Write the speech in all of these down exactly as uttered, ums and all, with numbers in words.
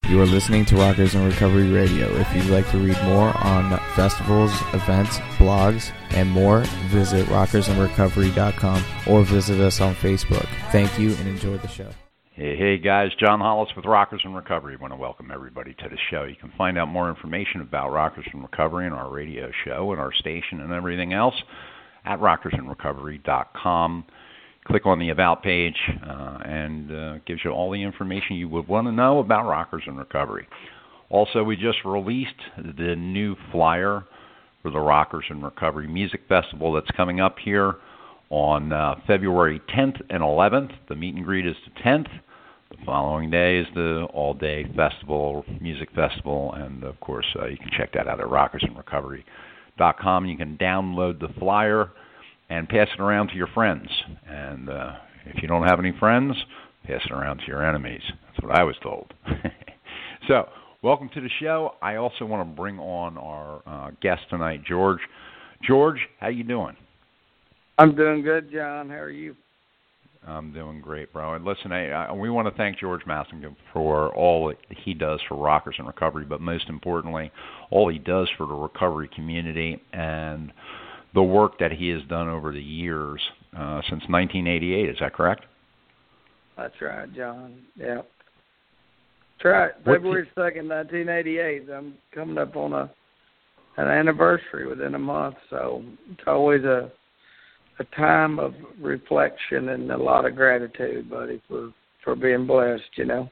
You are listening to Rockers in Recovery Radio. If you'd like to read more on festivals, events, blogs, and more, visit rockers in recovery dot com or visit us on Facebook. Thank you and enjoy the show. Hey, hey guys, John Hollis with Rockers in Recovery. I want to welcome everybody to the show. You can find out more information about Rockers in Recovery and our radio show and our station and everything else at rockers in recovery dot com. Click on the About page, uh, and uh, gives you all the information you would want to know about Rockers in Recovery. Also, we just released the new flyer for the Rockers in Recovery Music Festival that's coming up here on uh, February tenth and eleventh. The meet and greet is the tenth. The following day is the all-day festival, music festival, and, of course, uh, you can check that out at rockers in recovery dot com. You can download the flyer and pass it around to your friends. And uh, if you don't have any friends, pass it around to your enemies. That's what I was told. So, welcome to the show. I also want to bring on our uh, guest tonight, George. George, how you doing? I'm doing good, John. How are you? I'm doing great, bro. And listen, I, I, we want to thank George Massingham for all that he does for Rockers in Recovery, but most importantly, all he does for the recovery community and the work that he has done over the years uh, since nineteen eighty-eight. Is that correct? That's right, John. Yeah. That's right. February second, nineteen eighty-eight. I'm coming up on a an anniversary within a month, so it's always a a time of reflection and a lot of gratitude, buddy, for, for being blessed, you know.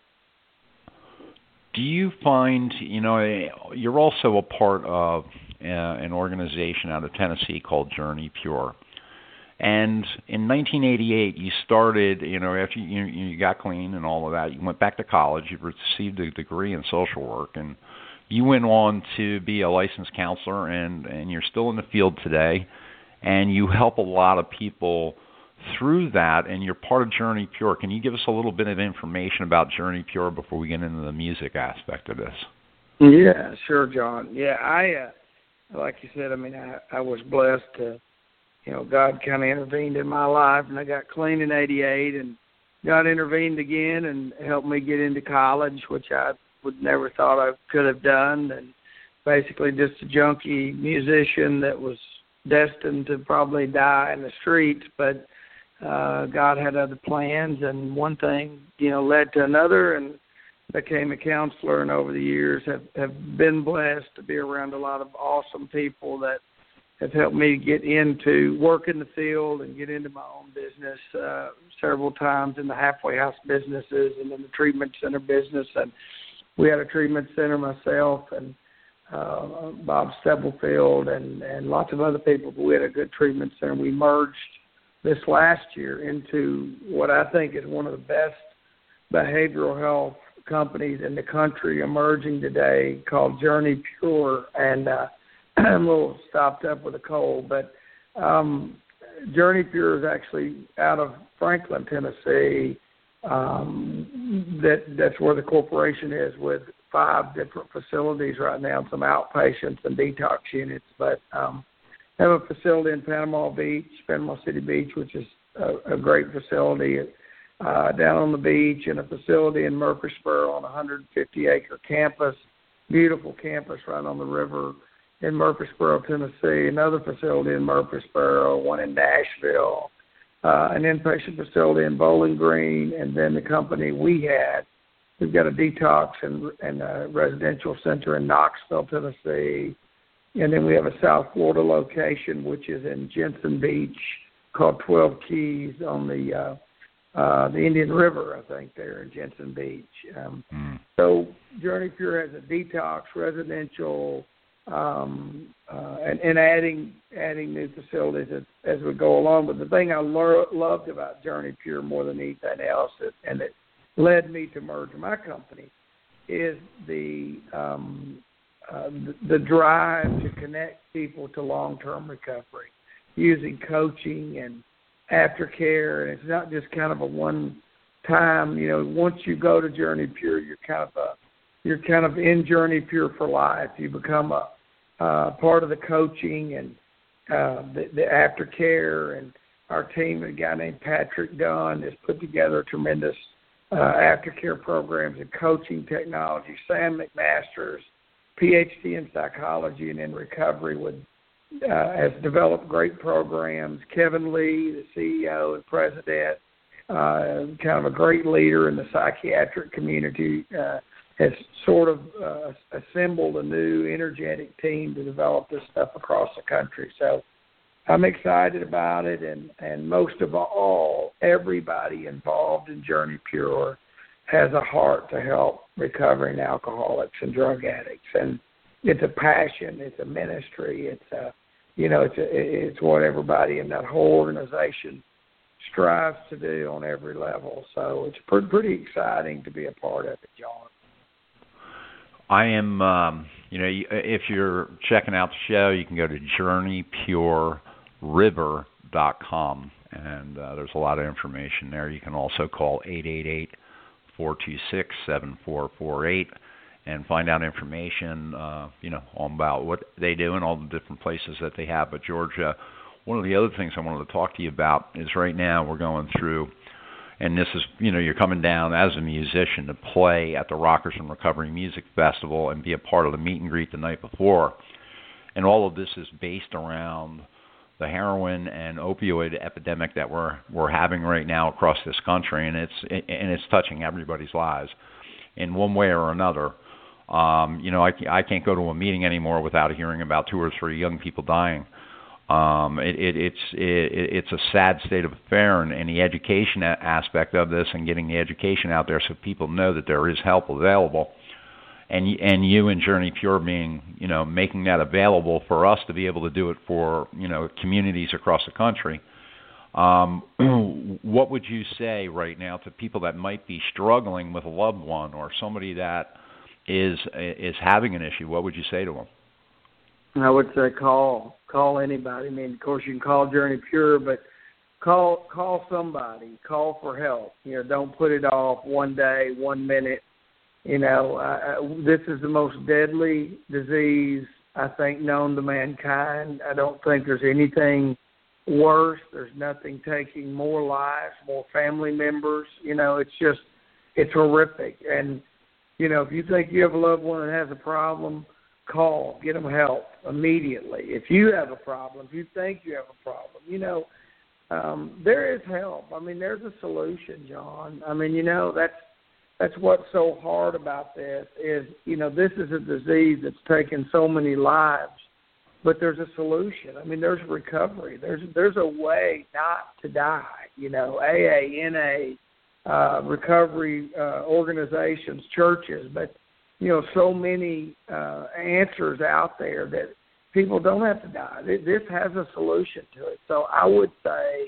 Do you find, you know, you're also a part of uh, an organization out of Tennessee called Journey Pure. And in nineteen eighty-eight, you started, you know, after you, you got clean and all of that, you went back to college, you received a degree in social work, and you went on to be a licensed counselor, and, and you're still in the field today. And you help a lot of people through that, and you're part of Journey Pure. Can you give us a little bit of information about Journey Pure before we get into the music aspect of this? Yeah, sure, John. Yeah, I, uh, like you said, I mean, I, I was blessed to, you know, God kind of intervened in my life, and I got clean in eighty-eight, and God intervened again and helped me get into college, which I would never thought I could have done, and basically just a junkie musician that was destined to probably die in the streets, but uh, God had other plans, and one thing, you know, led to another, and became a counselor, and over the years have, have been blessed to be around a lot of awesome people that have helped me get into work in the field and get into my own business uh, several times in the halfway house businesses and in the treatment center business. And we had a treatment center myself and Uh, Bob Stubblefield and, and lots of other people. But we had a good treatment center. We merged this last year into what I think is one of the best behavioral health companies in the country emerging today, called Journey Pure. And uh, I'm a little stopped up with a cold, but um, Journey Pure is actually out of Franklin, Tennessee. Um, that that's where the corporation is, with five different facilities right now, some outpatients and detox units. But um, have a facility in Panama Beach, Panama City Beach, which is a, a great facility uh, down on the beach, and a facility in Murfreesboro on a one hundred fifty acre campus, beautiful campus right on the river in Murfreesboro, Tennessee. Another facility in Murfreesboro, one in Nashville, uh, an inpatient facility in Bowling Green, and then the company we had. We've got a detox and, and a residential center in Knoxville, Tennessee. And then we have a South Florida location, which is in Jensen Beach, called twelve Keys on the uh, uh, the Indian River, I think, there in Jensen Beach. Um, mm. So Journey Pure has a detox, residential, um, uh, and, and adding adding new facilities as, as we go along. But the thing I lo- loved about Journey Pure more than anything else, and it led me to merge my company, is the um, uh, the, the drive to connect people to long-term recovery using coaching and aftercare. And it's not just kind of a one-time, you know, once you go to Journey Pure, you're kind of a, you're kind of in Journey Pure for life. You become a uh, part of the coaching and uh, the, the aftercare. And our team, a guy named Patrick Dunn, has put together a tremendous uh, aftercare programs and coaching technology. Sam McMaster's P H D in psychology and in recovery with, uh, has developed great programs. Kevin Lee, the C E O and president, uh, kind of a great leader in the psychiatric community, uh, has sort of uh, assembled a new energetic team to develop this stuff across the country. So I'm excited about it, and, and most of all, everybody involved in Journey Pure has a heart to help recovering alcoholics and drug addicts. And it's a passion, it's a ministry, it's a, you know, it's a, it's what everybody in that whole organization strives to do on every level. So it's pretty, pretty exciting to be a part of it, John. I am, um, you know, if you're checking out the show, you can go to journey pure river dot com, and uh, there's a lot of information there. You can also call eight eight eight, four two six, seven four four eight and find out information, uh, you know, about what they do and all the different places that they have. But, George, uh, one of the other things I wanted to talk to you about is right now we're going through, and this is, you know, you're coming down as a musician to play at the Rockers in Recovery Music Festival and be a part of the meet and greet the night before. And all of this is based around the heroin and opioid epidemic that we're we're having right now across this country, and it's and it's touching everybody's lives in one way or another. Um, you know, I, I can't go to a meeting anymore without hearing about two or three young people dying. Um, it, it, it's it, it's a sad state of affair, and, and the education aspect of this, and getting the education out there so people know that there is help available, and and you and Journey Pure being, you know, making that available for us to be able to do it for, you know, communities across the country. Um, what would you say right now to people that might be struggling with a loved one or somebody that is is having an issue? What would you say to them? I would say call call anybody. I mean, of course, you can call Journey Pure, but call call somebody. Call for help. You know, don't put it off one day, one minute. You know, uh, this is the most deadly disease I think known to mankind. I don't think there's anything worse. There's nothing taking more lives, more family members. You know, it's just it's horrific. And you know, if you think you have a loved one that has a problem, call, get them help immediately. If you have a problem, if you think you have a problem, you know, um, there is help. I mean, there's a solution, John. I mean, you know, that's that's what's so hard about this is, you know, this is a disease that's taken so many lives, but there's a solution. I mean, there's recovery. There's there's a way not to die. You know, A A, N A, uh, recovery uh, organizations, churches, but you know, so many uh, answers out there that people don't have to die. This has a solution to it. So I would say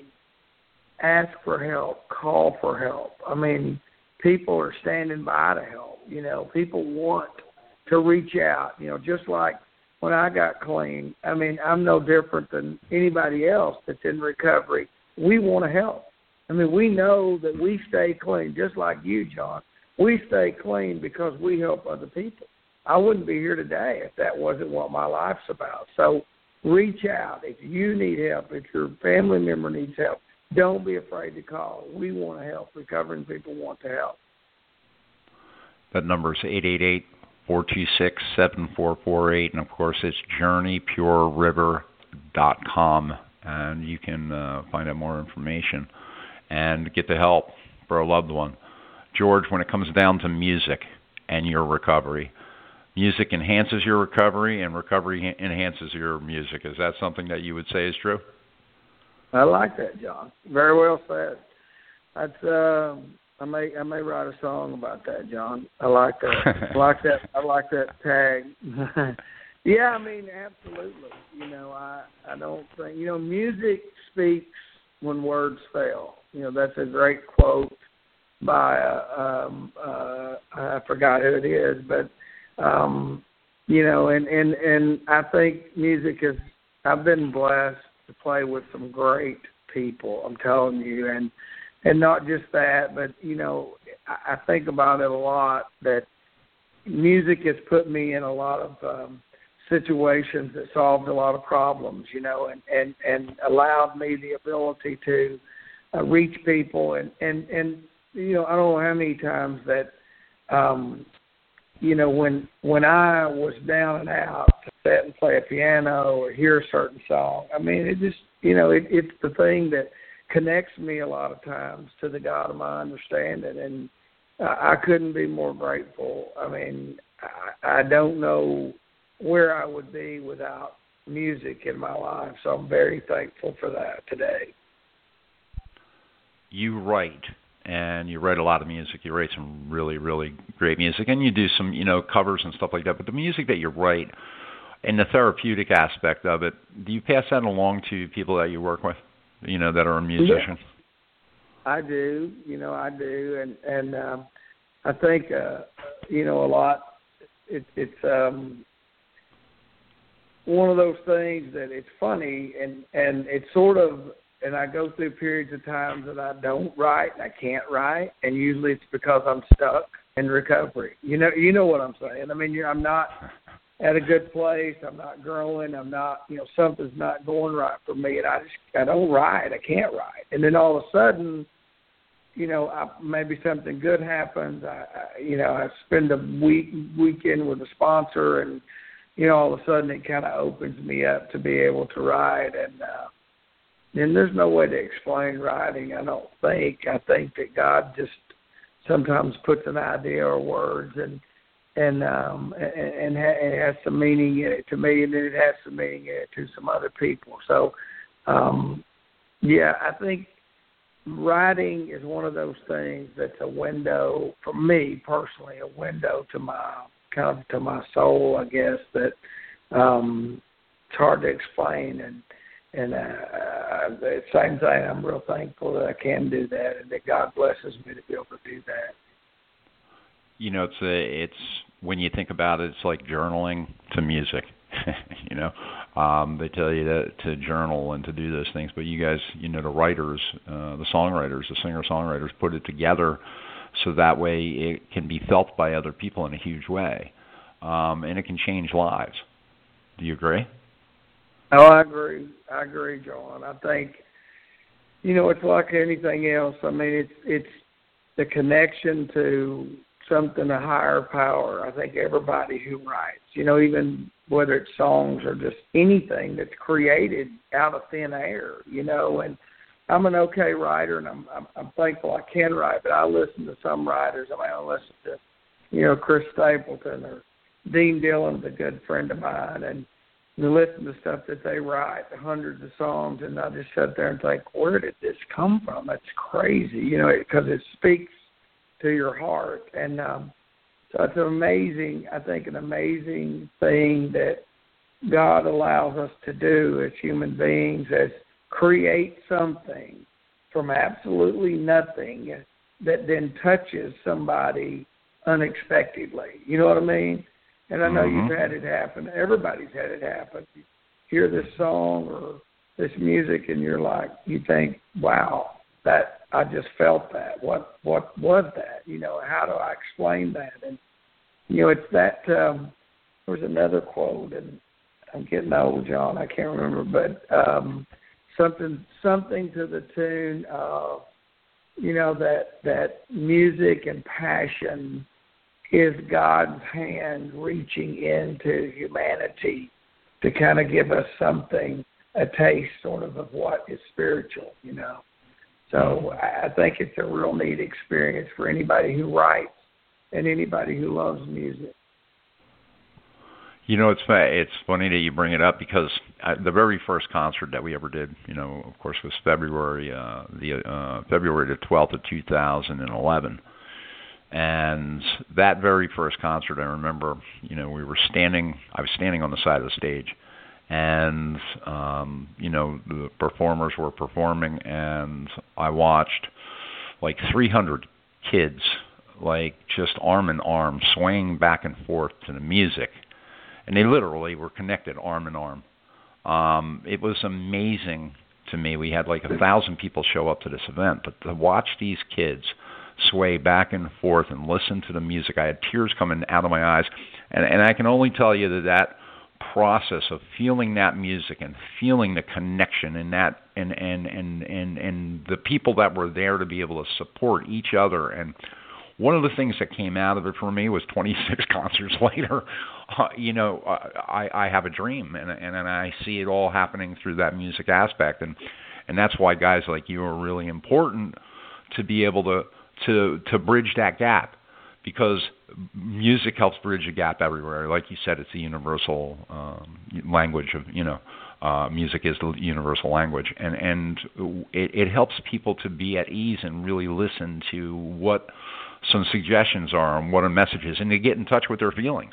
ask for help, call for help. I mean, people are standing by to help. You know, people want to reach out, you know, just like when I got clean. I mean, I'm no different than anybody else that's in recovery. We want to help. I mean, we know that we stay clean, just like you, John. We stay clean because we help other people. I wouldn't be here today if that wasn't what my life's about. So reach out. If you need help, if your family member needs help, don't be afraid to call. We want to help. Recovering people want to help. That number is eight eight eight, four two six, seven four four eight, and, of course, it's journey pure river dot com, and you can uh, find out more information and get the help for a loved one. George, when it comes down to music and your recovery, music enhances your recovery and recovery enhances your music. Is that something that you would say is true? I like that, John. Very well said. That's uh, I may I may write a song about that, John. I like that. I like that. I like that tag. Yeah, I mean, absolutely. You know, I I don't think you know music speaks when words fail. You know, that's a great quote by uh, um, uh, I forgot who it is, but um, you know, and, and, and I think music is. I've been blessed to play with some great people. I'm telling you, and and not just that, but you know, I, I think about it a lot. That music has put me in a lot of um, situations that solved a lot of problems. You know, and and, and allowed me the ability to uh, reach people and and and. you know, I don't know how many times that, um, you know, when when I was down and out to sit and play a piano or hear a certain song, I mean, it just, you know, it, it's the thing that connects me a lot of times to the God of my understanding, and I, I couldn't be more grateful. I mean, I, I don't know where I would be without music in my life, so I'm very thankful for that today. You write, and you write a lot of music. You write some really, really great music, and you do some, you know, covers and stuff like that. But the music that you write and the therapeutic aspect of it, do you pass that along to people that you work with, you know, that are a musician? Yeah, I do. You know, I do, and and um, I think, uh, you know, a lot. It, it's um, one of those things that it's funny, and and it's sort of. And I go through periods of times that I don't write and I can't write, and usually it's because I'm stuck in recovery. You know, you know what I'm saying. I mean, you're, I'm not at a good place. I'm not growing. I'm not, you know, something's not going right for me, and I just I don't write. I can't write. And then all of a sudden, you know, I, maybe something good happens. I, I, you know, I spend a week weekend with a sponsor, and you know, all of a sudden it kind of opens me up to be able to write. And uh, And there's no way to explain writing, I don't think. I think that God just sometimes puts an idea or words, and and um, and, and it has some meaning in it to me, and then it has some meaning in it to some other people. So, um, yeah, I think writing is one of those things that's a window, for me personally, a window to my kind of to my soul, I guess, that um, it's hard to explain. And And uh, the same thing, I'm real thankful that I can do that, and that God blesses me to be able to do that. You know, it's a, it's when you think about it, it's like journaling to music. you know, um, they tell you to, to journal and to do those things, but you guys, you know, the writers, uh, the songwriters, the singer-songwriters put it together so that way it can be felt by other people in a huge way, um, and it can change lives. Do you agree? Oh, I agree. I agree, John. I think, you know, it's like anything else. I mean, it's it's the connection to something, a higher power. I think everybody who writes, you know, even whether it's songs or just anything that's created out of thin air, you know, and I'm an okay writer, and I'm I'm, I'm thankful I can write, but I listen to some writers. I mean, I listen to, you know, Chris Stapleton or Dean Dillon's a good friend of mine, and to listen to stuff that they write, hundreds of songs, and I just sit there and think, where did this come from? That's crazy, you know, because it speaks to your heart. And um, so it's an amazing, I think, an amazing thing that God allows us to do as human beings, is create something from absolutely nothing that then touches somebody unexpectedly. You know what I mean? And I know mm-hmm. you've had it happen. Everybody's had it happen. You hear this song or this music, and you're like, you think, wow, that I just felt that. What what was that? You know, how do I explain that? And, you know, it's that, um, there was another quote, and I'm getting old, John, I can't remember, but um, something something to the tune of, you know, that that music and passion is God's hand reaching into humanity to kind of give us something, a taste sort of of what is spiritual, you know. So I think it's a real neat experience for anybody who writes and anybody who loves music. You know, it's it's funny that you bring it up, because I, the very first concert that we ever did, you know, of course, was February uh, the uh, February the twelfth of two thousand eleven. And that very first concert, I remember, you know, we were standing, I was standing on the side of the stage, and, um, you know, the performers were performing, and I watched like three hundred kids, like just arm in arm, swaying back and forth to the music. And they literally were connected arm in arm. Um, it was amazing to me. We had like a thousand people show up to this event, but to watch these kids sway back and forth and listen to the music, I had tears coming out of my eyes. And, and I can only tell you that that process of feeling that music and feeling the connection and that and and and and and the people that were there to be able to support each other. And one of the things that came out of it for me was twenty-six concerts later, uh, you know, I, I have a dream, and, and and I see it all happening through that music aspect, and and that's why guys like you are really important to be able to to to bridge that gap, because music helps bridge a gap everywhere. Like you said, it's a universal um, language of, you know, uh, music is the universal language, and and it, it helps people to be at ease and really listen to what some suggestions are and what a message is, and to get in touch with their feelings.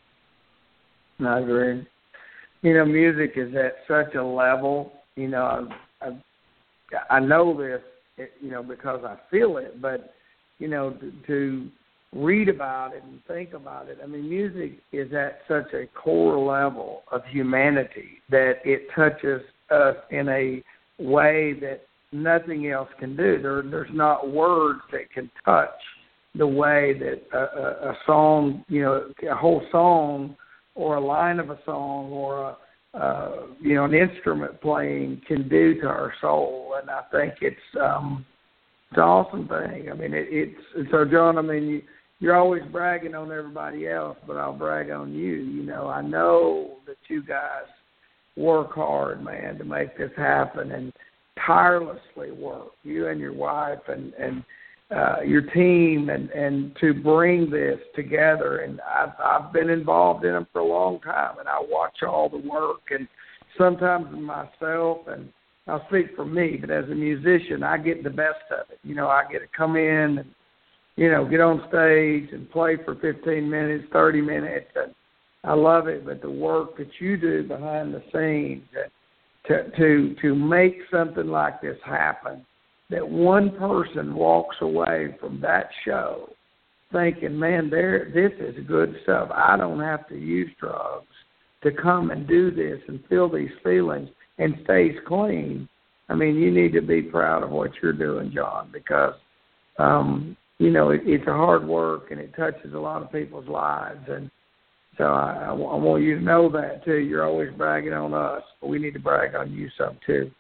I agree. You know, music is at such a level, you know, I, I, I know this, you know, because I feel it, but, you know, to, to read about it and think about it, I mean, music is at such a core level of humanity that it touches us in a way that nothing else can do. There, there's not words that can touch the way that a, a, a song, you know, a whole song or a line of a song or, a, uh, you know, an instrument playing can do to our soul. And I think it's um, it's an awesome thing. I mean, it, it's, so, John, I mean, you, you're always bragging on everybody else, but I'll brag on you. You know, I know that you guys work hard, man, to make this happen and tirelessly work, you and your wife and, and uh, your team, and, and to bring this together. And I've, I've been involved in them for a long time, and I watch all the work, and sometimes myself, and I'll speak for me, but as a musician, I get the best of it. You know, I get to come in and, you know, get on stage and play for fifteen minutes, thirty minutes, and I love it. But the work that you do behind the scenes to to to make something like this happen, that one person walks away from that show thinking, man, there, this is good stuff. I don't have to use drugs to come and do this and feel these feelings and stays clean. I mean, you need to be proud of what you're doing, John, because, um, you know, it, it's a hard work and it touches a lot of people's lives. And so I, I want you to know that, too. You're always bragging on us, but we need to brag on you some, too.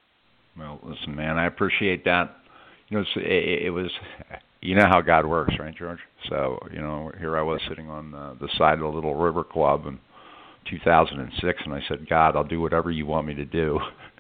Well, listen, man, I appreciate that. You know, it, it was, you know how God works, right, George? So, you know, here I was sitting on the, the side of the Little River Club in two thousand six, and I said, God, I'll do whatever you want me to do.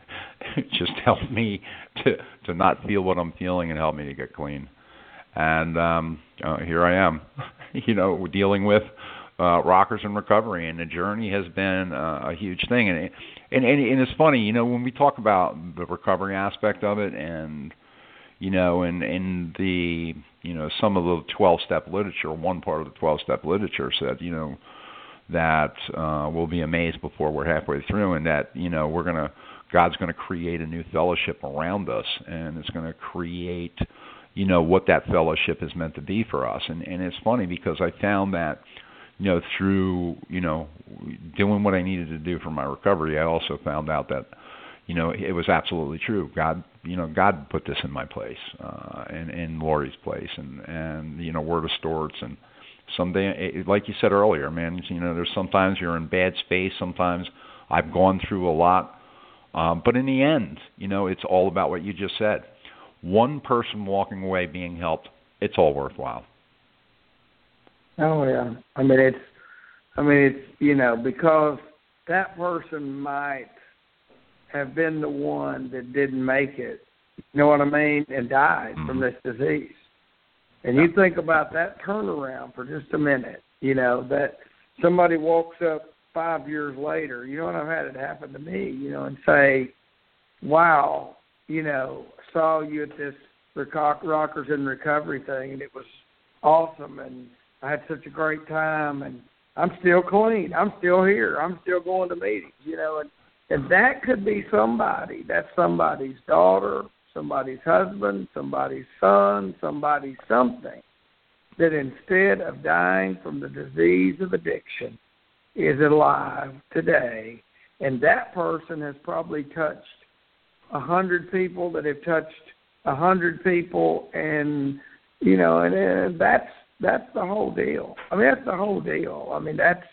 Just help me to to not feel what I'm feeling and help me to get clean. And um, uh, here I am, you know, dealing with uh, Rockers in Recovery, and the journey has been uh, a huge thing. And, and and and it's funny, you know, when we talk about the recovery aspect of it, and you know, and in the you know some of the twelve-step literature, one part of the twelve-step literature said, you know, that uh, we'll be amazed before we're halfway through, and that you know we're gonna God's gonna create a new fellowship around us, and it's gonna create, you know, what that fellowship is meant to be for us. And and it's funny because I found that, you know, through, you know, doing what I needed to do for my recovery, I also found out that, you know, it was absolutely true. God, you know, God put this in my place, uh, and in Lori's place, and, and, you know, Word of Storts. And someday, like you said earlier, man, you know, there's sometimes you're in bad space. Sometimes I've gone through a lot. Um, but in the end, you know, it's all about what you just said. One person walking away being helped, it's all worthwhile. Oh yeah, I mean it's, I mean it's you know because that person might have been the one that didn't make it, you know what I mean, and died mm-hmm. from this disease. And you think about that turnaround for just a minute, you know, that somebody walks up five years later, you know, and I've had it happen to me, you know, and say, wow, you know, saw you at this Rockers in Recovery thing, and it was awesome, and I had such a great time, and I'm still clean. I'm still here. I'm still going to meetings, you know, and, and that could be somebody. That's somebody's daughter, somebody's husband, somebody's son, somebody's something, that instead of dying from the disease of addiction is alive today. And that person has probably touched a hundred people that have touched a hundred people, and, you know, and, and that's, that's the whole deal. I mean, that's the whole deal. I mean, that's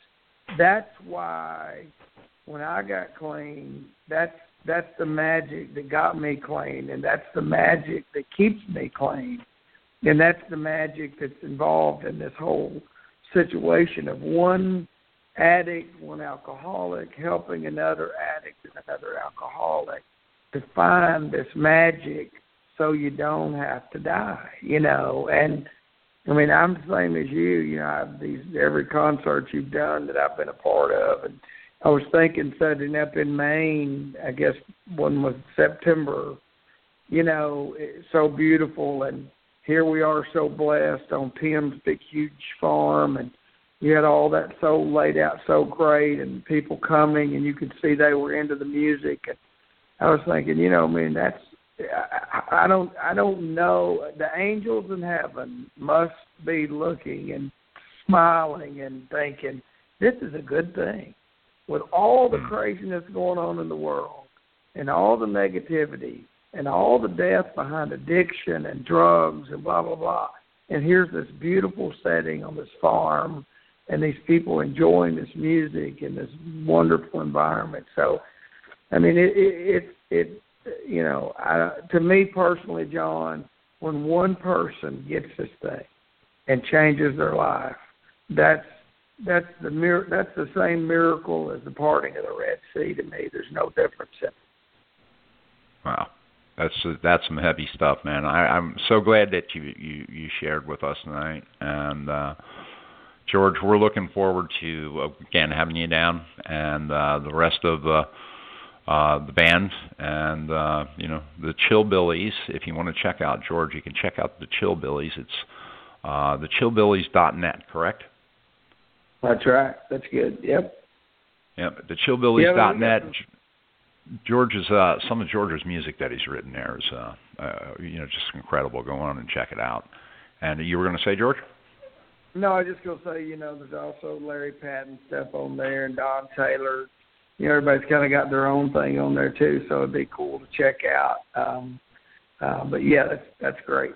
that's why when I got clean, that's that's the magic that got me clean, and that's the magic that keeps me clean, and that's the magic that's involved in this whole situation of one addict, one alcoholic, helping another addict and another alcoholic to find this magic so you don't have to die, you know. And, I mean, I'm the same as you. You know, I've these every concert you've done that I've been a part of. And I was thinking setting up in Maine, I guess one was September, you know, it's so beautiful. And here we are so blessed on Tim's big, huge farm. And you had all that so laid out so great and people coming, and you could see they were into the music. And I was thinking, you know, I mean, that's, I, I don't, I don't know. The angels in heaven must be looking and smiling and thinking, this is a good thing. With all the craziness going on in the world and all the negativity and all the death behind addiction and drugs and blah, blah, blah. And here's this beautiful setting on this farm and these people enjoying this music and this wonderful environment. So, I mean, it, it, it, it you know, I, to me personally, John, when one person gets this thing and changes their life, that's that's the mir- that's the same miracle as the parting of the Red Sea to me. There's no difference in it. Wow. That's that's some heavy stuff, man. I, I'm so glad that you, you, you shared with us tonight. And, uh, George, we're looking forward to, again, having you down and uh, the rest of the uh, the band and, uh, you know, the Chillbillies. If you want to check out George, you can check out the Chillbillies. It's uh, the chillbillies dot net, correct? That's right. That's good. Yep. Yep, the chillbillies dot net. George's uh, some of George's music that he's written there is, uh, uh, you know, just incredible. Go on and check it out. And you were going to say, George? No, I was just going to say, you know, there's also Larry Patton stuff on there and Don Taylor. You know, everybody's kind of got their own thing on there too, so it'd be cool to check out. Um, uh, but yeah, that's that's great.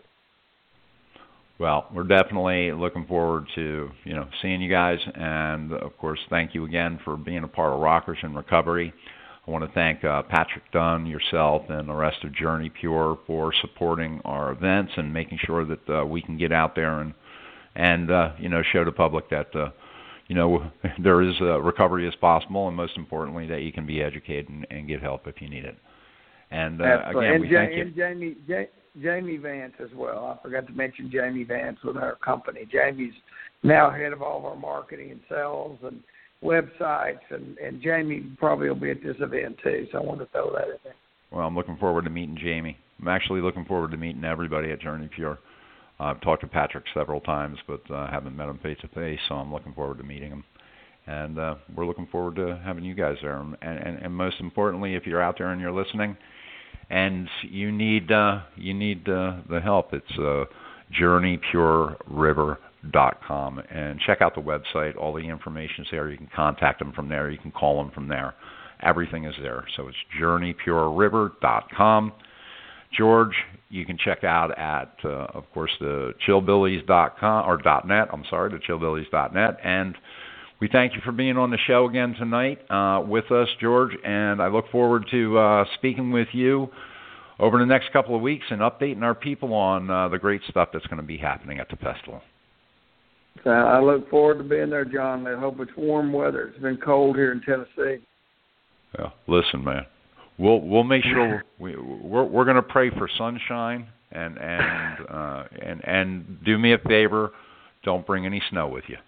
Well, we're definitely looking forward to, you know, seeing you guys, and of course, thank you again for being a part of Rockers in Recovery. I want to thank uh, Patrick Dunn, yourself, and the rest of Journey Pure for supporting our events and making sure that uh, we can get out there and, and uh, you know, show the public that, uh, you know, there is uh, recovery as possible, and most importantly, that you can be educated and, and get help if you need it. And uh, again, and we ja- thank you. And Jamie, ja- Jamie Vance as well. I forgot to mention Jamie Vance with our company. Jamie's now head of all of our marketing and sales and websites, and, and Jamie probably will be at this event too, so I want to throw that in there. Well, I'm looking forward to meeting Jamie. I'm actually looking forward to meeting everybody at Journey Pure. Uh, I've talked to Patrick several times, but uh, haven't met him face-to-face, so I'm looking forward to meeting him. And uh, we're looking forward to having you guys there. And, and, and most importantly, if you're out there and you're listening and you need uh, you need uh, the help, it's uh, journey pure river dot com. And check out the website. All the information is there. You can contact them from there. You can call them from there. Everything is there. So it's journey pure river dot com. George, you can check out at, uh, of course, the chillbillies dot com or .net. I'm sorry, the chillbillies dot net. And we thank you for being on the show again tonight uh, with us, George. And I look forward to uh, speaking with you over the next couple of weeks and updating our people on uh, the great stuff that's going to be happening at the festival. So I look forward to being there, John. I hope it's warm weather. It's been cold here in Tennessee. Yeah, listen, man. We'll we'll make sure we we're we're going to pray for sunshine and and uh, and and do me a favor, don't bring any snow with you.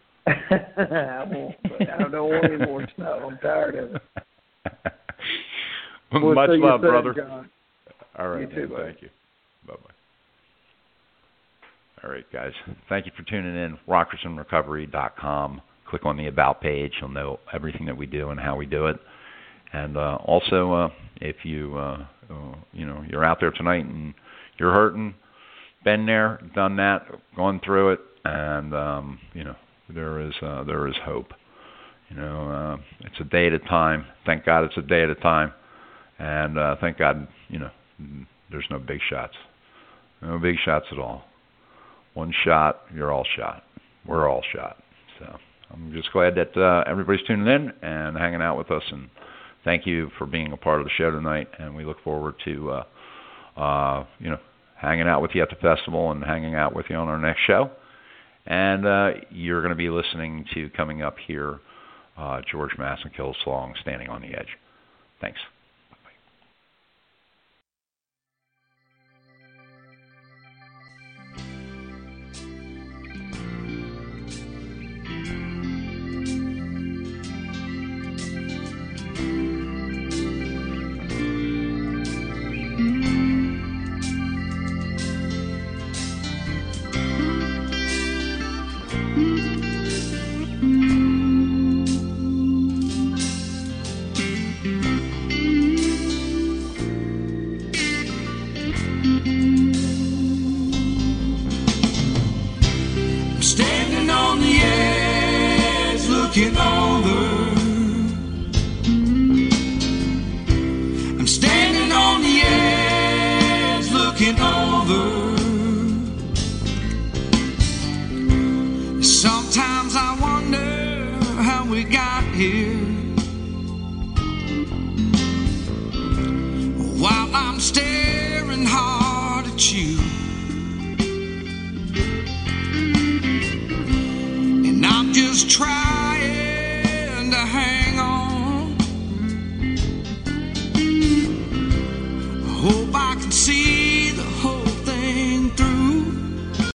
I won't. I don't want any more snow. I'm tired of it. We'll Much love, soon, brother. John. All right, you too, man, thank you. Bye bye. All right, guys. Thank you for tuning in. rockers in recovery dot com. Click on the About page. You'll know everything that we do and how we do it. And uh, also, uh, if you uh, uh, you know you're out there tonight and you're hurting, been there, done that, gone through it, and um, you know there is uh, there is hope. You know, uh, it's a day at a time. Thank God it's a day at a time, and uh, thank God you know there's no big shots, no big shots at all. One shot, you're all shot. We're all shot. So I'm just glad that uh, everybody's tuning in and hanging out with us, and thank you for being a part of the show tonight, and we look forward to, uh, uh, you know, hanging out with you at the festival and hanging out with you on our next show. And uh, you're going to be listening to, coming up here, uh, George Masenkill's song, Standing on the Edge. Thanks. Looking over, I'm standing on the edge, looking over. Sometimes I wonder how we got here, while I'm staring hard at you, and I'm just trying